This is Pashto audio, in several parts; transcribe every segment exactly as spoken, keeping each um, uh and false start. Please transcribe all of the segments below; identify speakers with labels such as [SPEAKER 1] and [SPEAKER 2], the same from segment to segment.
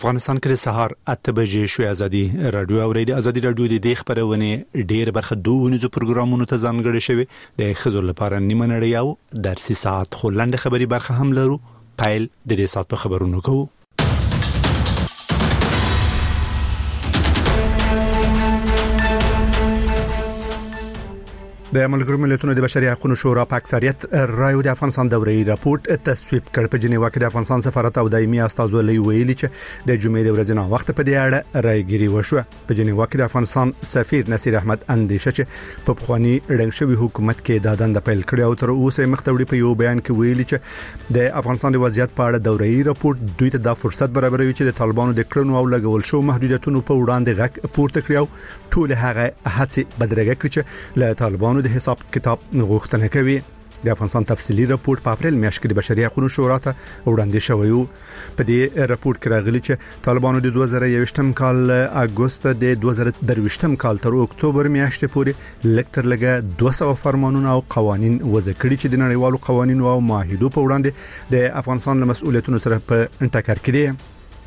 [SPEAKER 1] افغانستان کې سهار اته بجې شوې ازادي رادیو اوریدي ازادي رادیو د دې خبرونه ډېر برخه دوه پروګرامونو ته ځانګړي شوی د خزر لپاره نیمه نړۍ او درسي ساعت خلند خبري برخه هم لرو. پایل د دې ساعت په خبرونو کوو. د ملګرو ملتونو د بشري حقوقو شورا په اکثریت رایو د افغانستان دوري راپورټ تصویب کړ. په جنیوا کې د افغانستان سفارت او دایمي استازولۍ ویلي چې د جمعې د ورځې نه وخت په دې اړه رايګيري وشو. په جنیوا کې د افغانستان سفیر نصیر احمد اندیشه چې په بخوانی رنګ شوی حکومت کې د دند پیل کړی او تر اوسه مختوړي په یو بیان کې ویلي چې د افغانستان د وضعیت په اړه دوري راپورټ دوی ته د فرصت برابروي چې د طالبانو د کړنو او لګول شو محدودیتونو په وړاندې غږ پورته کړی او ټول هغه هڅې بدرګه کړې چې له طالبانو د حساب کتاب غوښتنه کوي. د افغانستان تفصیلی راپور په اپریل میاشت کې د بشري حقوقو شورا ته وړاندې شوی و. په دې راپور کې راغلي چې طالبانو د دوه زره یوویشتم کال اگست د دوه زره درویشتم کال تر اکتوبر میاشتې پورې لکتر لګه دوه سوه فرمانونه او قوانين وضع کړي چې د نړیوالو قوانینو او معاهدو په وړاندې د افغانستان له مسؤلیتونو سره په ټکر کې دي.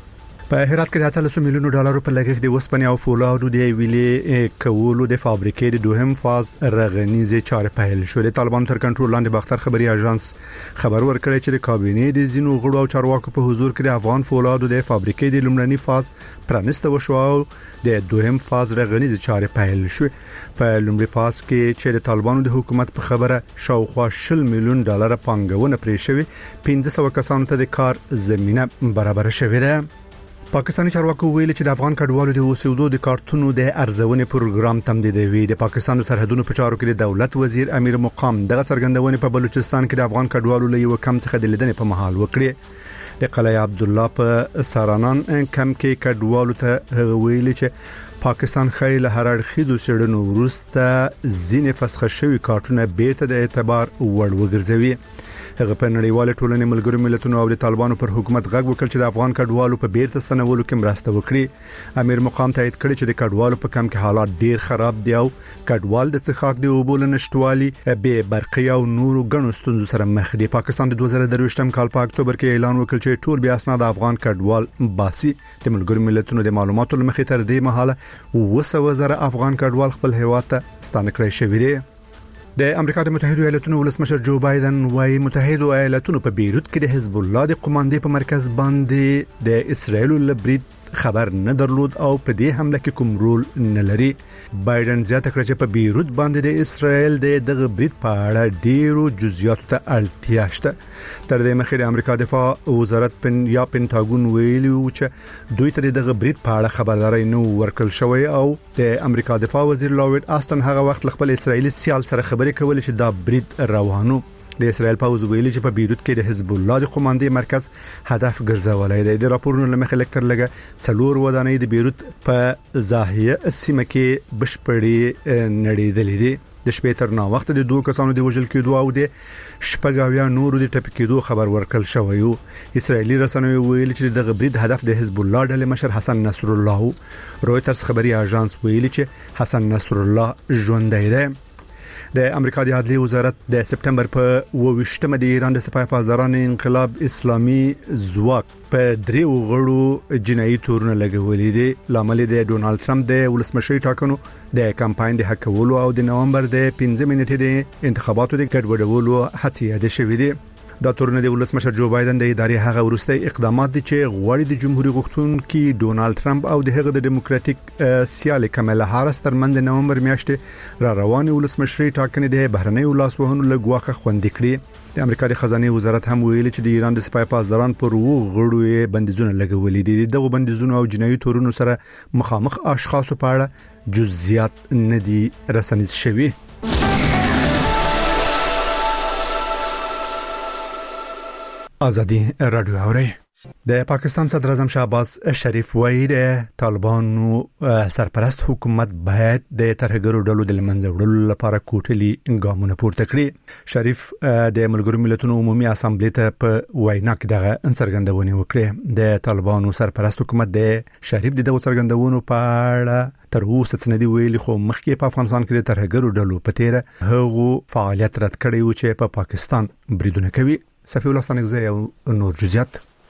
[SPEAKER 1] په هرات کې د اتلس میلیونو ډالرو په لګښت د وسپنې او فولادو د ویلې کولو د فابریکې د دوهم فاز رغنیزه چارې پیل شو. د طالبانو تر کنټرول لاندې باختر خبري اژانس خبر ورکړی چې د کابینې د زینو غړو او چارواکو په حضور کې د افغان فولادو د فابریکې د لومړني فاز پرانسته وشو او د دوهم فاز رغنیزه چارې پیل شو. په لومړي فاز کې چې د طالبانو د حکومت په خبره شاوخوا شل میلیون ډالر پانګونه پرې شوی پنځه سوه کسانو ته د کار زمينه برابر شوې ده. پاکستاني چارواکو ویلي چې د افغان کډوالو د اوسېدو د کارتونو د ارزونې پروګرام تمدیدوي. د پاکستان سرحدونو په چارو کې د دولت وزیر امیر مقام دغه څرګندونه په بلوچستان کې د افغان کډوالو له یو کم څخه د لیدنې په محل وکړي. د قلعه عبدالله په سارانان کم کې کډوالو ته ویلي چې پاکستان خیل هر اړخیزو سړنو ورسته ځینې فسخه شوی کارتونه بیرته د اعتبار وړ وګرځوي. هغه په نړیواله ټولنې ملګرو ملتونو او د طالبانو پر حکومت غږ وکړ چې د افغان کډوالو په بیرته ستنولو کې مرسته وکړي. امیر مقام تایید کړی چې د کډوالو په کم کې حالات ډیر خراب دي او کډوال د څښاک دی او بول نشټوالي به برقي او نورو غنو ستونزو سره مخ دي. پاکستان د دوه زره درویشتم کال په اکتوبر کې اعلان وکړ چې ټول بیا اسناد افغان کډوال باسي. د ملګرو ملتونو د معلوماتو لمخې تر دې مهاله وسو زره افغان کډوال خپل هیواد ته ستانه کړی شوی دی. د امریکا د متحده ایالاتونو ولسمشر جو بایدن وايي متحده ایالاتونو په بیروت کې د حزب الله د قوماندې په مرکز باندې د اسرایل لبرید خبر نه درلود او په دې حمله کې کوم رول نه لري. بایدن زیاته کړ چې په بیروت باندې د اسرایل د دغه برید په اړه ډیرو جزئیاتو ته اړتیا شته. تر دې مخکې د امریکا دفاع وزارت پن یا پینټاګون ویلي و چې دوی ته دغه برید په اړه خبرداري نه ورکړل شوې او د امریکا دفاع وزیر لوید آستن هغه وخت خپل اسرایلی سیال سره خبرې کولې چې دا برید روانو. د اسرائیل پوز ویلي چې په بیروت کې د حزب الله د قوماندې مرکز هدف ګرځولای دی. د راپورونو لمخې لکتر لګه څلور ودانۍ د بیروت په زاهیه سیمه کې بشپړې نړیدلې دي. د شپې تر نا وخت د دوه کسانو د وژل کېدو او د شپږاویا نورو د ټپي کېدو خبر ورکړل شوی و. اسرائیلي رسنیو ویلي چې د غبرید هدف د حزب الله ډلې مشر حسن نصر الله. رويټرز خبري اژانس ویلي چې حسن نصر الله ژوندی دی. د امریکا د عدلیې وزارت د سپټمبر په اووه د ایران د سپاه پاسداران انقلاب اسلامي ځواک په دریو غړو جنایي تورونه لګولې دي. لامل د ډونالد ټرمپ د ولسمشري ټاکنو د کمپاین د حکولو او د نومبر د پنځمې نیټې د انتخاباتو د ګډوډولو هڅې یاد شوې دي. دا تورونه د ولسمشر جو بایدن د ادارې هغه ورسته اقدامات دي چې غواړي د جمهوریت غوښتونکو ډونالد ټرمپ او د هغه د ډیموکراټیک سیال کمالا هارس ترمنځ د نومبر میاشتې را روانې ولسمشري ټاکنې د بهرنۍ ولاسوهنو لګواخه خوندې کړې. د امریکا د خزانه وزارت هم ویلي چې د ایران د سپاه پاسداران پر وو غړو بندیزونه لګولې دي. دغه بندیزونه او جنایي تورونو سره مخامخ اشخاص په اړه جزئیات نه دي رسنیز شوي. ازادي رادیو اوري. د پاکستان صدر اعظم شهباز شریف وایي د طالبانو سرپرست حکومت باید د ترهګرو ډلو د لمنځه وړلو لپاره کوټلي ګامونه پورته کړي. شریف د ملګرو ملتونو عمومي اسامبلې ته په وینا کې دغه څرګندونه وکړه. د طالبانو سرپرست حکومت د شریف د دغه څرګندونو په اړه تر اوسه څه نه دی ویلي، خو مخکې په افغانستان کې د ترهګرو ډلو په تیر هغه فعالیت رد کړی و چې په پا پاکستان بریدونه کوي. صفی الله ستانکزی او نور جزئیات.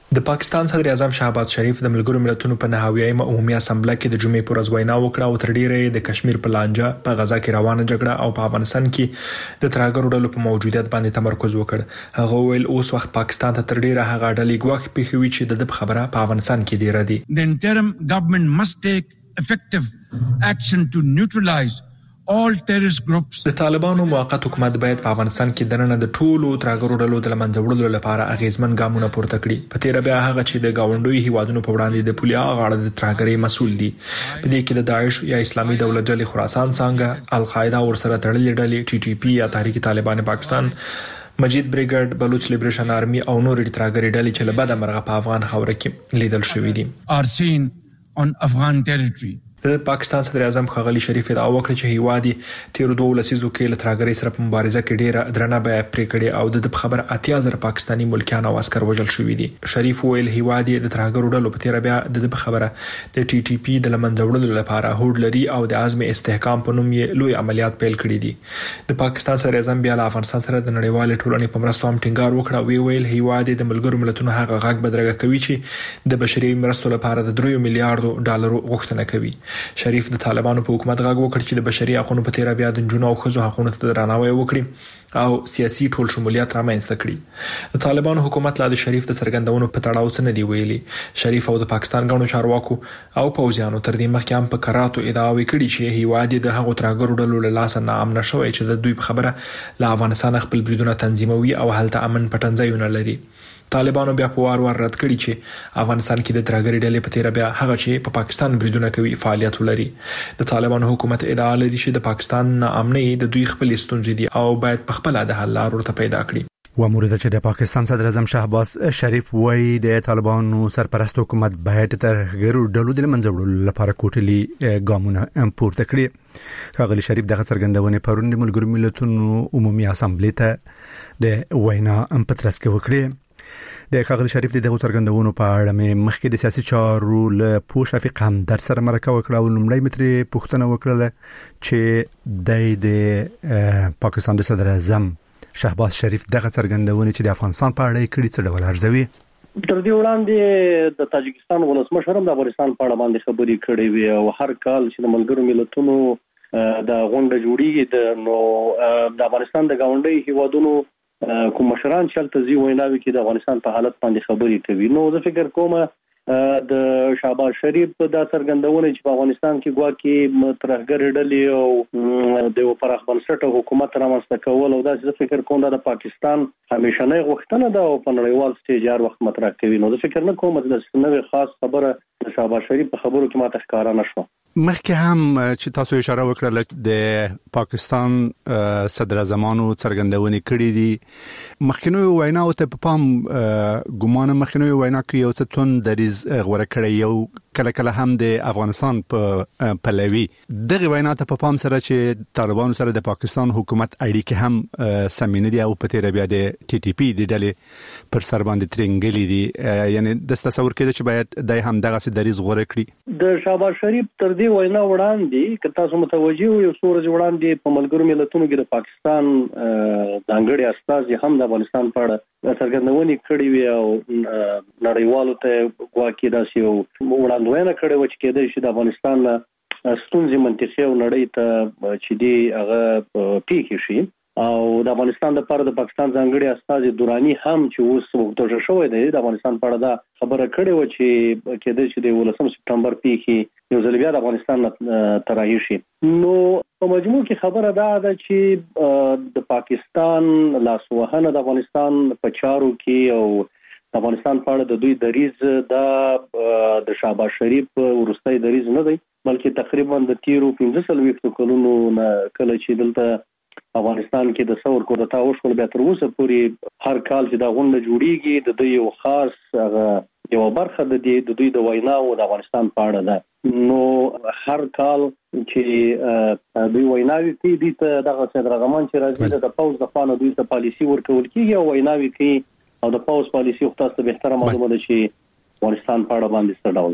[SPEAKER 2] د پاکستان صدر اعظم شهباز شریف د ملګرو ملتونو په نهاویه عمومي اسمبلی کې د جمعې پر ورځ وینا وکړه او تر ډیره د کشمیر په لانجه په غزا کې روانه جګړه او په افغانستان کې د ترهګرو ډلو په موجودیت باندې تمرکز وکړ. هغه ویل اوس وخت پاکستان ته تر ډیره هغه ډلې ګواښ پیښوي چې د خبره په افغانستان کې ډیره دي.
[SPEAKER 3] The interim government must take effective action to neutralize all terrorist groups.
[SPEAKER 2] د طالبانو موقت حکومت باید په افغانستان کې دننه د ټولو ترهګرو ډلو د لمنځه وړلو لپاره اغیزمن ګامونه پورته کړي. په تیر بیا هغه چې د گاونډوي هیوادونو په وړاندې د پولیا غاړه د ترهګرۍ مسول دي. په دې کې د داعش یا اسلامي دولت ډلې خراسان څنګه القاعده او سره تړلې ډلې ټي ټي پی یا تحریک طالبان پاکستان مجید بریګیډ بلوچ لیبریشن آرمي او نور ترهګرۍ ډلې چې له بده مرغه په افغان خاوره کې لیدل شوې دي
[SPEAKER 3] are seen on Afghan territory.
[SPEAKER 2] د پاکستان صدر اعظم ښاغلي شریف ادعا وکړه چې هیواد تیر دوه لسیزو کې له ترهګرۍ سره په مبارزه کې ډیره درنه بیه پرې کړې او د خبر اتیا زره پاکستانی ملکیان او عسكر وژل شوې دي. شریف ویل هیواد د ترهګرو ډلو په تیر بیا د خبره د ټي ټي پی د لمنځه وړلو لپاره هوډ لري او د عزم استحکام په نوم یې لوی عملیات پیل کړي دي. د پاکستان صدر اعظم بیا له افغانستان سره د نړیوال ټولنې په مرستو هم ټینګار وکړ او ویل هیواد د ملګرو ملتونو هغه غږ بدرګه کوي چې د بشري مرستو لپاره د درې میلیارډ ډالر غوښتنه کوي. شریف د طالبانو په حکومت غږ وکړ چې د بشري حقوقو په تیر بیا د جنونو او خزو حقوقو ته درناوی وکړي او سیاسي ټول شمولیت رامنځته کړي. د طالبانو حکومت لا د شریف د څرګندونو په تړاو څه نه دی ویلي. شریف او د پاکستان غونډو چارواکو او پوځیانو تر دې مخکې هم په کراتو ادعاوې کړي چې هیواد د هغو ترهګرو ډلو له لاس نه امن شوی چې د دوی په خبره له افغانستان خپل بریدونه تنظیموي او هلته امن پټنځایونه لري. طالبانو بیا په وار وار رد کړي چې افغانستان کې د ترهګرۍ ډلې په تیر بیا هغه چې په پاکستان بریدونه کوي فعالیت ولري. د طالبانو حکومت ادعا لري چې د پاکستان ناامنۍ د دوی خپل ستونزې دي او باید په خپل د حل لارو ته پیدا کړي.
[SPEAKER 1] و مورد چې د پاکستان صدر اعظم شهباز شریف وایي د طالبانو سرپرست حکومت باید ترهګرو ډلو د منځه وړلو لپاره کوټلي ګامونه پورته کړي. ښاغلي شریف دغه څرګندونې پرون د ملګرو ملتونو عمومي اسامبلې ته د وینا ام پترس کې وکړي. د ښاغلي شریف د دغه څرګندونو په اړه مې مخکې د سیاسي چارو له پوه شفیق همدرد سره مرکه وکړه او لومړی مترې پوښتنه وکړه چې د پاکستان د صدر اعظم شهباز شریف دغه څرګندونې چې د افغانستان په اړه کړي څه ډول ارزوي.
[SPEAKER 4] تر دې وړاندې د تاجکستان ولسمشر هم د افغانستان په اړه باندې خبرې کړې وي او هر کال چې د ملګرو ملتونو د غونډه جوړیږي د نو د افغانستان د گاونډي هیوادونو کوم مشران چې تل زی ویناوي کې د افغانستان په حالت باندې خبرې کوي. نو زه فکر کوم د شهباز شریف د څرګندونې چې په افغانستان کې ګواکې ترهګر ډلې او د پراخ بنسټه حکومت رامنځته کول او دا زه فکر کوم د پاکستان همیشنۍ غوښتنه ده او په نړیوال سټیج هر وخت مطرح کوي. نو زه فکر نه کوم چې د نوې خاص خبره د شهباز شریف په خبرو کې ماته ښکارا نشو.
[SPEAKER 1] مخکې هم چې تاسو اشاره وکړه د پاکستان صدر اعظمانو څرګندونې کړې دي مخکینو ویناو ته په پام ګومان مخکینو وینا کې یو څه تون دریز غوړه کړی یو کله کله هم د افغانستان په پلوي دغه وینا ته په پام سره چې طالبانو سره د پاکستان حکومت اړیکې هم سمینه دي او په تیر بیا د ټي ټي پی د ډلې پر سر باندې ترنګلې دي یعنی د تصور کېده چې باید دای هم دغه سي دریز غوړه کړی.
[SPEAKER 4] د شهباز شریف تر وینا وړاندې که تاسو متوجي یو سورج وړاندې په ملګرو ملتونو کې د پاکستان ځانګړي استازي هم د افغانستان په اړه څرګندونې کړې وي او نړیوالو ته ګواکې داسې یو وړاندوینه کړې و چې کېدای شي د افغانستان ستونزې منطقي او نړۍ ته چې دی هغه پیښ شي او د افغانستان لپاره د پاکستان ځانګړي استازي دوراني هم چې اوس وګړو شوی دی د افغانستان په اړه دا خبره کړې و چې کېدای شي د ولسم سپتمبر پیښې یو ځل بیا د افغانستان ترایي شي. نو په مجموع کې خبره دا ده چې د پاکستان لاسوهنه د افغانستان په چارو کې او د افغانستان په اړه د دوی دریز د د شهباز شریف ورستۍ دریز نه دی بلکې تقریبا د تیرو پنځه څلوېښتو کلونو نه کله چې دلته افغانستان کې د ثور کودتا وشول بیا تر اوسه پورې هر کال چې دا غونډه جوړیږي د دوی یو خاص یو برخه د دې د دوی د ویناو د افغانستان په اړه ده. نو هر کال چې دوی ویناوي کوي د دغه صدرغمان چې راځي د پاوز د خانه دوی ته پالیسی ورکول کیږي او ویناوي کوي او د پاوز پالیسی خو تاسو به احترام معلومه ده چې افغانستان په اړه باندې څه ډول ده.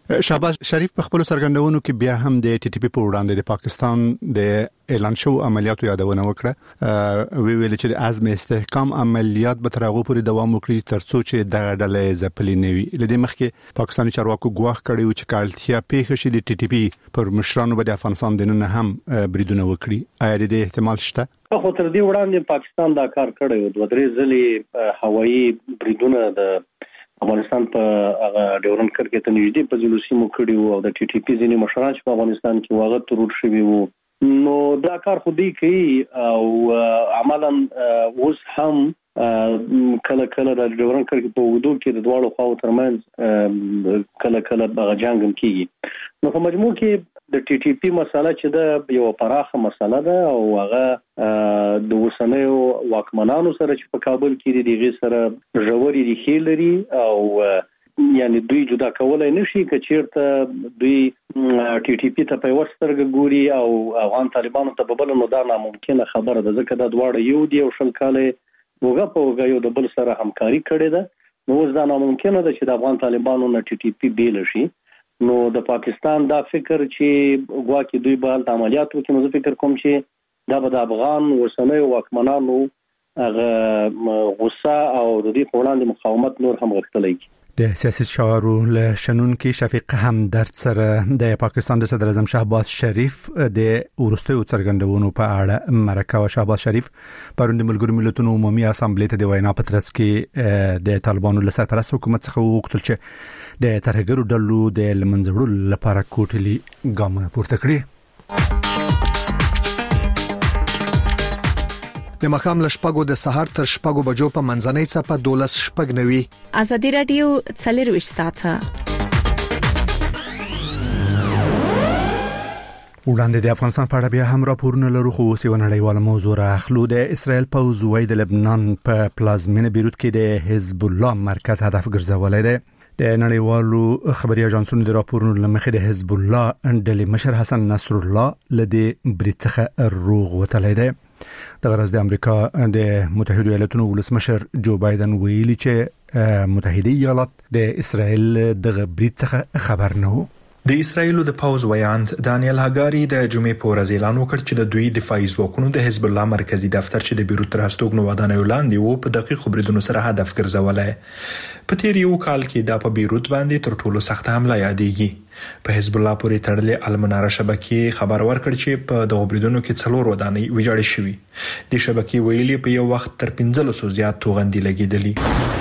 [SPEAKER 1] شهباز شریف په خپل سرګندونو کې بیا هم د ټي ټي پی په وړاندې د پاکستان د اعلان شو عملیاتو یادونه وکړه. وی ویل چې د عزم استحکام عملیات به تر هغه پورې دوام وکړي ترڅو چې د ډلې ځپلې نه وي. لدې مخکې پاکستاني چارواکو ګواښ کړی و چې کالتیا پیښ شي د ټي ټي پی پر مشرانو به د افغانستان دننه هم بریدونه وکړي. آیا د احتمال شته؟
[SPEAKER 4] خو تر دې وړاندې پاکستان دا کار کړی و. دوه درې ځلې هوایي بریدونه د افغانستان په هغه ډیورن کرکه ته نږدې په جلوسي مو کړی وو او د ټي ټي پی ځینې مشران چې په افغانستان کې واغ ترور شوی وو. نو دا کار خو دی کوي او عملاً اوس هم کله کله د ډیورن کرکه په وډو کې د دواړو خواو ترمنځ کله کله به جنگ هم کیږي. نو په مجموع کې د ټي ټي پی مسله چې دا یو پراخه مسله ده او هغه د وسنیو واکمنانو سره چې په کابل کې دي غي سره ژورې ریښې لري او یعنی دوی جدا کولای نشي که چیرته دوی ټي ټي پی ته په وسترګ ګوري او افغان طالبانو ته ببل نو دا ناممکنه خبره ده ځکه دا دواړه یو دی او شل کاله وګه په وګه یو د بل سره همکاري کړې ده. نو اوس دا ناممکنه ده چې د افغان طالبانو نه ټي ټي پی بیل شي. نو د پاکستان دا فکر چې غواکي دوی به د عملیاتو کې مزه فکر کوم چې دا به د افغان وسنیو واکمنانو هغه غوسه او د دې وړاندې مقاومت نور هم غښتلی کی.
[SPEAKER 1] د سیاسي چارو له شنن کې شفیق همدرد سره د پاکستان د صدر اعظم شهباز شریف د ورستیو څرګندونو په اړه مرکه او شهباز شریف پروند ملګرو ملتونو عمومي اسامبلې ته د وینا په ترڅ کې د طالبانو له سرپرست حکومت څخه وغوښتل چې د ترهګرو ډلو د لمنځوړلو لپاره کوټلي ګامونه پورته کړي.
[SPEAKER 5] د مخام لشپګو د سحر تر شپګو بجو په منځنۍ صفه دولس شپګ نوي.
[SPEAKER 6] ازادي رادیو څلرويشت ساعته
[SPEAKER 1] وړاندې د افغانستان په اړه بیا هم راپورونه لرو خو اوس یو نړیواله موضوع راخلو. د اسرائیل پوځ وايي د لبنان په پلازمینه بیروت کې د حزب الله مرکز هدف ګرځولای دی. د نړیوالو خبري اژانسونو د راپورونو لمخې د حزب الله ډلې مشر حسن نصر الله لدی بریټخه روغ وتلی دی. د غرض د امریکا د متحده ایالاتونو ولسمشر جو بایدن ویلي چې متحده ایالات د اسرائیل د بریټ څخه خبر نه وو.
[SPEAKER 2] د اسرایل د پاوز ویاند دانیل هاګاری د جمعې په ورځ اعلان وکړ چې د دوی دفاعي ځواکونو د حزب الله مرکزی دفتر چې د بیروت تر هستوګنو ودانۍ ولاندې وو په دقیق خبردونو سره هدف ګرځولای. په تیر یو کال کې دا په بیروت باندې تر ټولو سخت حمله یادېږي. په حزب الله پورې تړلې المناره شبکې خبر ورکړ چې په دغه بریدونو کې څلور ودانۍ ویجاړې شوې. د شبکې ویلي په یو وخت تر پنځه سوه زیات توغندي لګیدلې.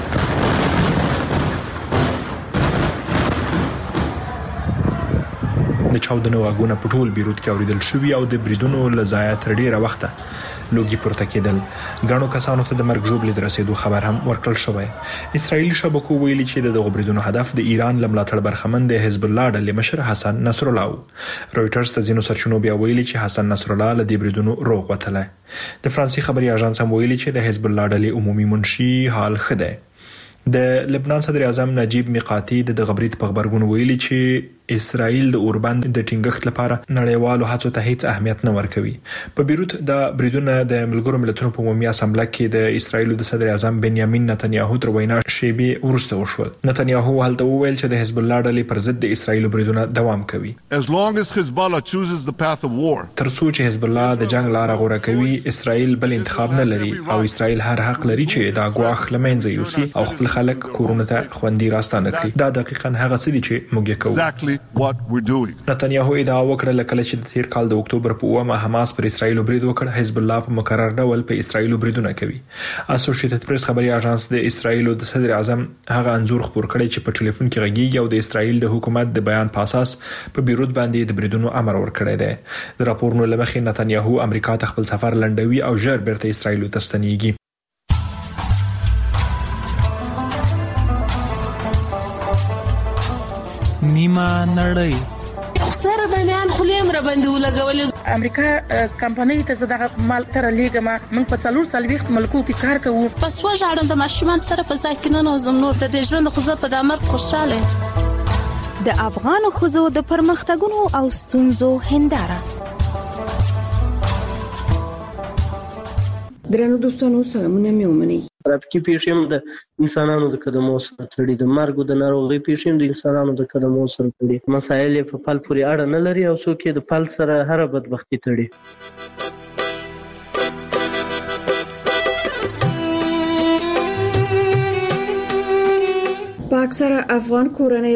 [SPEAKER 2] د چاودنو غږونه په ټول بیروت کې اوریدل شوې او د بریدونو لزایا تر ډیره وخته لوګي پورته کېدل. غاڼو کسانو ته د مرګ ژوبل درسېدو خبر هم ورکړل شوی. اسرایلی شبکو ویلي چې د دغه بریدونو هدف د ایران لملاتړ برخمن د حزب الله ډلې مشر حسن نصر الله. رويټرز ته ځینو سرچینو بیا ویلي چې حسن نصر الله له دې بریدونو روغ وتلی. د فرانسې خبري اژانس هم ویلي چې د حزب الله ډلې عمومي منشي حال ښه دی. د لبنان صدر اعظم نجیب میقاتی د غبرګون په خبرګون ویلي چې اسرائیل د اوربند د ټینګښت لپاره نړیوالو هڅو ته هیڅ اهمیت نه ورکوي. په بیروت د بریدونه د ملګرو ملتونو په عمومي اسامبله کې د اسرائیل د صدر اعظم بنیامین نتنیاهو تر وینا شیبي ورسته وشول. نتنیاهو هلته وویل چې د حزب الله ډلې پر ضد د اسرائیل بریدونه دوام کوي.
[SPEAKER 7] As long as Hezbollah chooses the path of war.
[SPEAKER 2] تر څو چې حزب الله د جنگ لار غوړه کوي اسرائیل بل انتخاب نه لري او اسرائیل هر حق لري چې دا ګواښ لمنځه یوسي او خپل خلک کورونه ته خوندي راستانه کړي. دا دقیقاً هغه څه دي چې موږ یې کوو.
[SPEAKER 7] Exactly what we're doing.
[SPEAKER 2] نتنیاهو ادعا وکړه کله چې د تیر کال د اکتوبر په اومه حماس پر اسرائیل برید وکړ. حزب الله په مقرر ډول په اسرائیل بریدونه کوي. اسوسییټډ پریس خبري اژانس د اسرائیل د صدر اعظم هغه انزور خبر کړی چې په ټلیفون کې غږیږي او د اسرائیل د حکومت د بیان په اساس په بیروت باندې د بریدونو امر ورکړی دی. د راپورونو لمخې نتنیاهو امریکا ته خپل سفر لنډوي او ژر بیرته اسرائیل ته ستنیږي.
[SPEAKER 8] نیمه نړۍ
[SPEAKER 9] سره د میان خلیم را باندې ولګول.
[SPEAKER 10] امریکا کمپنۍ ته زړه مال تر لیګما موږ په څلور سلويخت ملکو کې کار کوو.
[SPEAKER 9] پس وژاړم د ماشومان سره په ځکه نه نوزم نور د ژوند خو زه په دمر خوشاله.
[SPEAKER 6] د افغان خوځو د پرمختګونو او ستونزو هنداره
[SPEAKER 11] درنو دوستانو سلامونه مې ومنئ.
[SPEAKER 12] ترافیکي پیښې هم د انسانانو د قدمو سره تړي، د مرګ او د ناروغۍ پیښې هم د انسانانو د قدمو سره تړي. مسایل یې په پل پورې اړه نه لري او څوک یې د پل سره هر بدبختی تړي.
[SPEAKER 11] په اکثره افغان کورنۍ